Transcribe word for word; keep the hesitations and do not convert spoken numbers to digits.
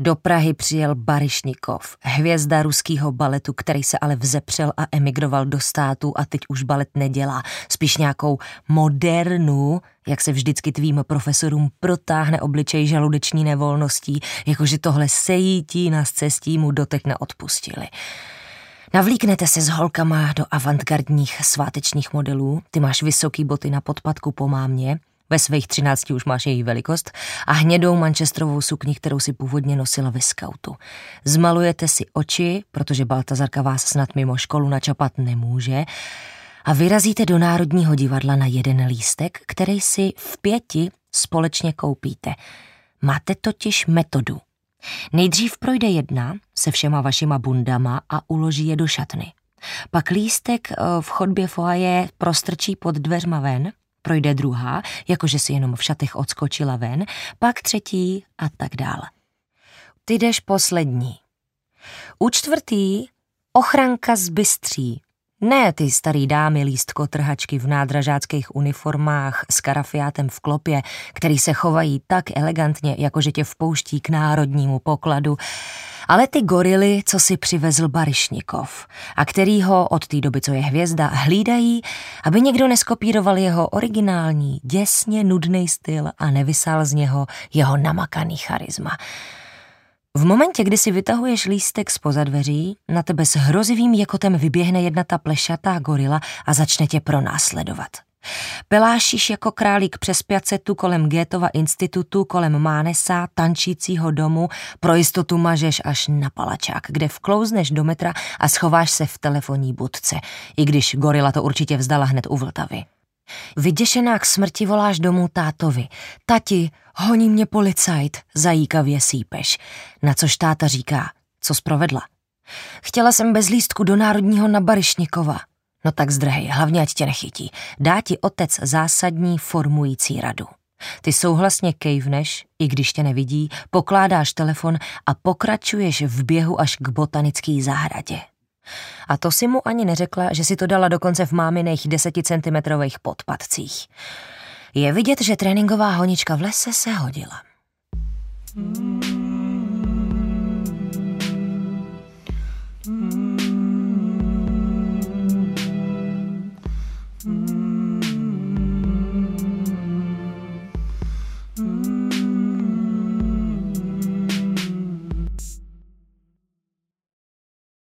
Do Prahy přijel Baryšnikov, hvězda ruského baletu, který se ale vzepřel a emigroval do států a teď už balet nedělá. Spíš nějakou modernu, jak se vždycky tvým profesorům protáhne obličej žaludeční nevolností, jakože tohle sejítí na scestí mu doteď neodpustili. Navlíknete se s holkama do avantgardních svátečních modelů, ty máš vysoký boty na podpatku po mámě, ve svých třinácti už máš její velikost a hnědou manchesterovou sukni, kterou si původně nosila ve skautu. Zmalujete si oči, protože Baltazarka vás snad mimo školu načapat nemůže, a vyrazíte do Národního divadla na jeden lístek, který si v pěti společně koupíte. Máte totiž metodu. Nejdřív projde jedna se všema vašima bundama a uloží je do šatny. Pak lístek v chodbě foaje prostrčí pod dveřma ven, projde druhá, jakože si jenom v šatech odskočila ven, pak třetí a tak dále. Ty jdeš poslední. U čtvrtý ochranka zbystří. Ne ty starý dámy lístkotrhačky v nádražáckých uniformách s karafiátem v klopě, který se chovají tak elegantně, jakože tě vpouští k národnímu pokladu, ale ty gorily, co si přivezl Baryšnikov a který ho od té doby, co je hvězda, hlídají, aby někdo neskopíroval jeho originální, děsně nudný styl a nevysál z něho jeho namakaný charisma. V momentě, kdy si vytahuješ lístek zpoza dveří, na tebe s hrozivým jekotem vyběhne jedna ta plešatá gorila a začne tě pronásledovat. Pelášíš jako králík přes Piacetu kolem Goethova institutu, kolem Mánesa, tančícího domu, pro jistotu mažeš až na palačák, kde vklouzneš do metra a schováš se v telefonní budce, i když gorila to určitě vzdala hned u Vltavy. Vyděšená k smrti voláš domů tátovi. Tati, honí mě policajt, zajíkavě sípeš. Na což táta říká, co zprovedla. Chtěla jsem bez lístku do Národního na Baryšnikova. No tak zdrhej, hlavně ať tě nechytí. Dá ti otec zásadní formující radu. Ty souhlasně kejvneš, i když tě nevidí, pokládáš telefon a pokračuješ v běhu až k botanické zahradě. A to si mu ani neřekla, že si to dala dokonce v máminých deseticentimetrových podpatcích. Je vidět, že tréninková honička v lese se hodila. Mm.